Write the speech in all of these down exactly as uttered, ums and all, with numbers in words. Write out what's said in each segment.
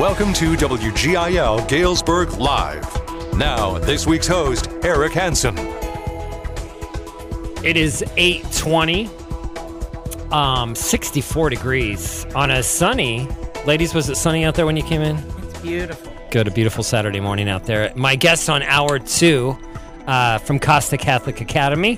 Welcome to W G I L Galesburg Live. Now, this week's host, Eric Hansen. It is eight twenty, um, sixty-four degrees on a sunny. Ladies, was it sunny out there when you came in? It's beautiful. Good, a beautiful Saturday morning out there. My guest on hour two uh, from Costa Catholic Academy,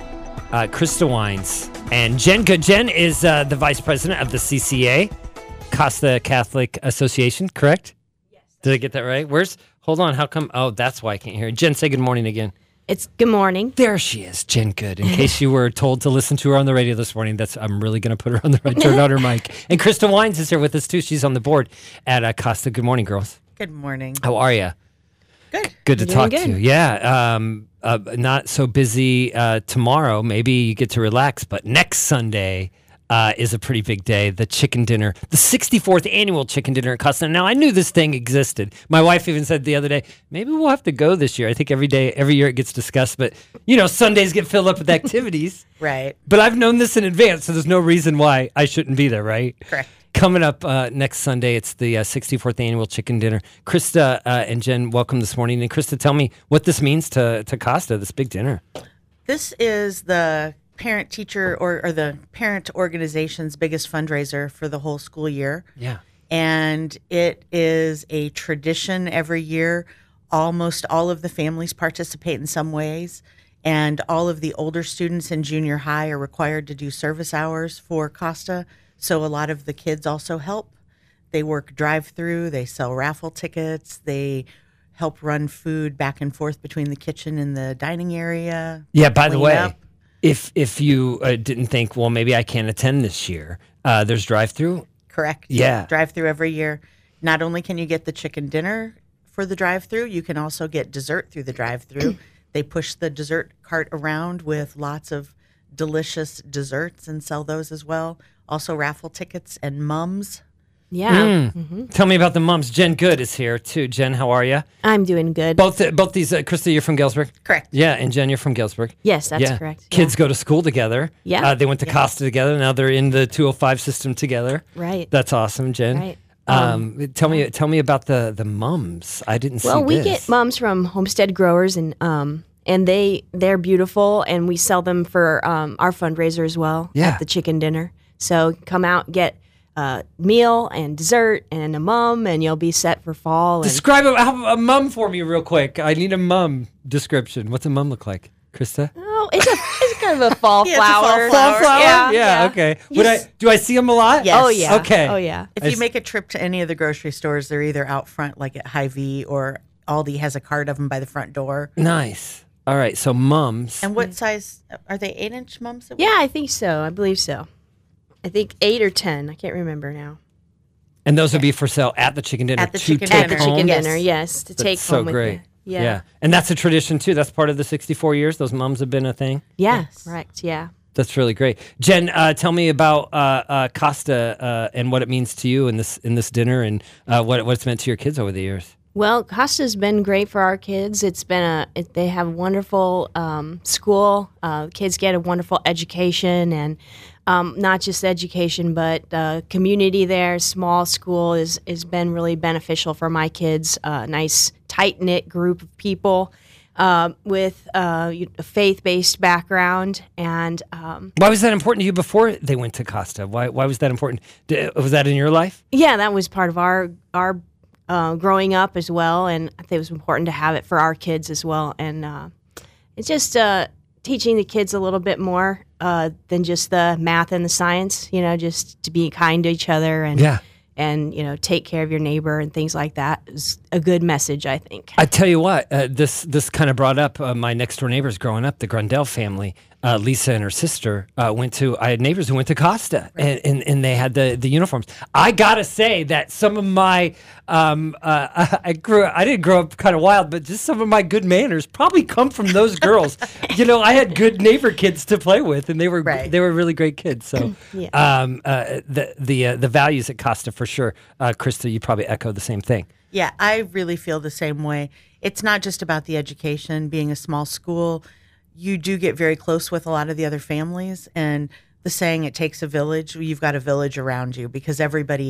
uh, Krista Wines. And Jen Good. Jen is uh, the vice president of the C C A, Costa Catholic Association, correct? Yes. Did I get that right? Where's, hold on, how come, oh, that's why I can't hear. Jen, say good morning again. It's good morning. There she is, Jen Good. In case you were told to listen to her on the radio this morning, that's I'm really going to put her on the right, turn on her mic. And Krista Wines is here with us, too. She's on the board at uh, Costa. Good morning, girls. Good morning. How are you? Good. Good to You're talk doing to good. you. Yeah, um, uh, not so busy uh, tomorrow. Maybe you get to relax, but next Sunday uh, is a pretty big day. The chicken dinner, the sixty-fourth annual chicken dinner at Costa. Now, I knew this thing existed. My wife even said the other day, maybe we'll have to go this year. I think every day, every year it gets discussed, but you know, Sundays get filled up with activities. Right. But I've known this in advance, so there's no reason why I shouldn't be there, right? Correct. Coming up uh, next Sunday, it's the uh, sixty-fourth annual chicken dinner. Krista uh, and Jen, welcome this morning. And Krista, tell me what this means to, to Costa, this big dinner. This is the parent teacher or, or the parent organization's biggest fundraiser for the whole school year. Yeah. And it is a tradition every year. Almost all of the families participate in some ways. And all of the older students in junior high are required to do service hours for Costa. So a lot of the kids also help. They work drive-through. They sell raffle tickets. They help run food back and forth between the kitchen and the dining area. Yeah, by the clean way, up. if if you uh, didn't think, well, maybe I can't attend this year, uh, there's drive-through. Correct. Yeah. Drive-through every year. Not only can you get the chicken dinner for the drive-through, you can also get dessert through the drive-through. They push the dessert cart around with lots of delicious desserts and sell those as well. Also raffle tickets and mums. Yeah. Mm. Tell me about the moms. Jen Good is here, too. Jen, how are you? I'm doing good. Both uh, both these, uh, Krista, you're from Galesburg? Correct. Yeah, and Jen, you're from Galesburg? Yes, that's yeah. correct. Kids Yeah. go to school together. Yeah. Uh, they went to Costa together. Now they're in the two oh five system together. Right. That's awesome, Jen. Right. Um, tell me tell me about the, the mums. I didn't Well, see we this. get mums from Homestead Growers, and um, and they they're beautiful, and we sell them for um, our fundraiser as well Yeah. at the chicken dinner. So come out, get a meal and dessert and a mum, and you'll be set for fall. And Describe a, how- a mum for me real quick. I need a mum description. What's a mum look like? Krista? oh, it's a it's kind of a fall Yeah, it's a fall flower. flower. Flower? Yeah, Yeah, yeah. okay. Would Yes. I, do I see them a lot? Yes. Oh yeah. Okay. Oh yeah. If I you s- make a trip to any of the grocery stores, they're either out front, like at Hy-Vee, or Aldi has a cart of them by the front door. Nice. All right, so mums. And what size are they? Eight-inch mums? that we- Yeah, I think so. I believe so. I think eight or ten. I can't remember now. And those would be for sale at the chicken dinner. At the to chicken take At the dinner. chicken home? Yes. dinner, yes, to That's take so home with great. you. Yeah. And that's a tradition, too. That's part of the sixty-four years. Those mums have been a thing. Yeah, Yes. correct. Yeah. That's really great. Jen, uh, tell me about uh, uh, Costa uh, and what it means to you in this in this dinner and uh, what, what it's meant to your kids over the years. Well, Costa's been great for our kids. It's been a it, they have a wonderful um, school. Uh, kids get a wonderful education, and um, not just education, but uh, community there. Small school is has been really beneficial for my kids. A uh, nice tight knit group of people uh, with uh, a faith based background, and um, Why was that important to you before they went to Costa? Why why was that important? Did, was that in your life? yeah, that was part of our our uh, growing up as well, and I think it was important to have it for our kids as well. And uh, it's just uh, teaching the kids a little bit more uh, than just the math and the science. You know, just to be kind to each other and Yeah. and you know take care of your neighbor and things like that is a good message, I think. I tell you what, uh, this this kind of brought up uh, my next door neighbors growing up. The Grundell family, uh, Lisa and her sister uh, went to. I had neighbors who went to Costa, and, and and they had the the uniforms. I gotta say that some of my um, uh, I grew I didn't grow up kind of wild, but just some of my good manners probably come from those girls. You know, I had good neighbor kids to play with, and they were Right. they were really great kids. So Yeah. um, uh, the the uh, the values at Costa for sure. Uh, Krista, you probably echo the same thing. Yeah, I really feel the same way. It's not just about the education, being a small school. You do get very close with a lot of the other families. And the saying, it takes a village, you've got a village around you because everybody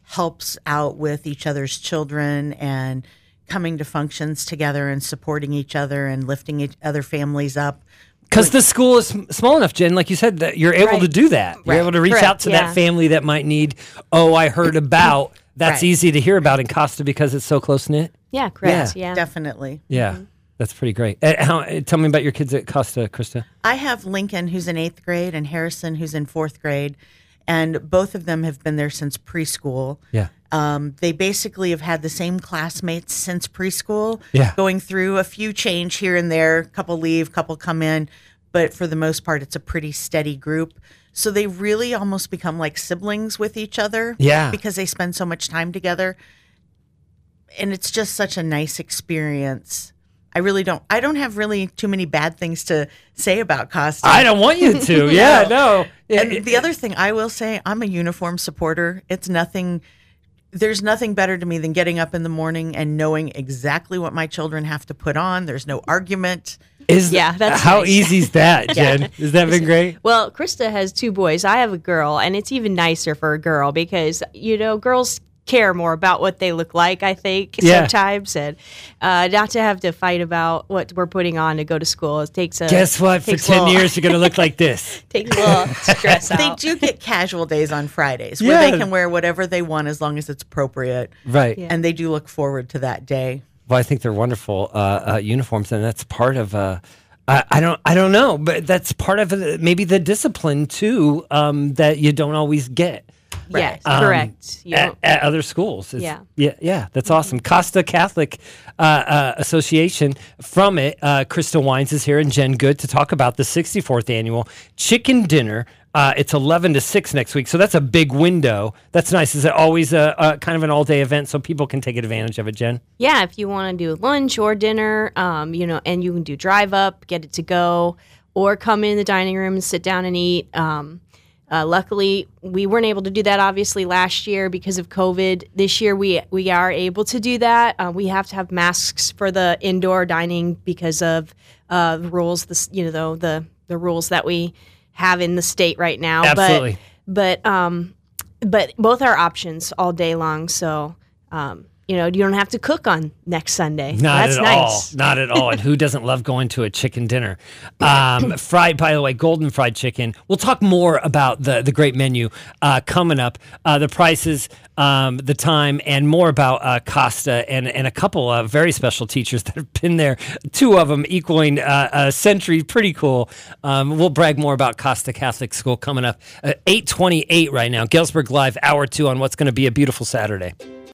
helps out with each other's children and coming to functions together and supporting each other and lifting each other families up. Because the school is sm- small enough, Jen, like you said, that you're able Right. to do that. You're Right. able to reach Correct, out to yeah. that family that might need, oh, I heard about. That's Right. easy to hear about in Costa because it's so close-knit. Yeah, correct. Yeah. Definitely. Yeah, that's pretty great. Uh, how, uh, tell me about your kids at Costa, Krista. I have Lincoln, who's in eighth grade, and Harrison, who's in fourth grade. And both of them have been there since preschool. Yeah. Um, they basically have had the same classmates since preschool, Yeah. going through a few change here and there, couple leave, couple come in, but for the most part, it's a pretty steady group. So they really almost become like siblings with each other, Yeah. because they spend so much time together, and it's just such a nice experience. I really don't. I don't have really too many bad things to say about Costa. I don't want you to. Yeah, no. And the other thing I will say, I'm a uniform supporter. It's nothing, there's nothing better to me than getting up in the morning and knowing exactly what my children have to put on. There's no argument. Is Yeah, that's how nice. easy is that, Jen? Has that been great? Well, Krista has two boys. I have a girl, and it's even nicer for a girl because, you know, girls care more about what they look like, I think, Yeah. sometimes. And uh, not to have to fight about what we're putting on to go to school. It takes a. Guess what? For takes a ten little- years, you're going to look like this. takes a little stress They out. do get casual days on Fridays where Yeah. they can wear whatever they want as long as it's appropriate. Right. Yeah. And they do look forward to that day. Well, I think they're wonderful uh, uh, uniforms, and that's part of. Uh, I, I don't. I don't know, but that's part of uh, maybe the discipline too um, that you don't always get Yes, um, correct. You at, don't- at other schools. It's- Yeah. yeah, yeah. That's awesome. Costa Catholic uh, uh, Association. From it, uh, Krista Wines is here and Jen Good to talk about the sixty-fourth annual chicken dinner. Uh, it's eleven to six next week, so that's a big window. That's nice. Is it always a, a kind of an all-day event so people can take advantage of it, Jen? Yeah, if you want to do lunch or dinner, um, you know, and you can do drive up, get it to go, or come in the dining room and sit down and eat. Um, uh, luckily, we weren't able to do that obviously last year because of COVID. This year, we we are able to do that. Uh, we have to have masks for the indoor dining because of uh, the rules. The you know the the rules that we have in the state right now. Absolutely. But but um, but both are options all day long. So. Um, You know, you don't have to cook on next Sunday. Not That's at nice. all. Not at all. And who doesn't love going to a chicken dinner? Um, fried, by the way, golden fried chicken. We'll talk more about the, the great menu uh, coming up, uh, the prices, um, the time, and more about uh, Costa and, and a couple of very special teachers that have been there. Two of them equaling uh, a century. Pretty cool. Um, we'll brag more about Costa Catholic School coming up at eight twenty-eight right now. Galesburg Live, hour two on what's going to be a beautiful Saturday.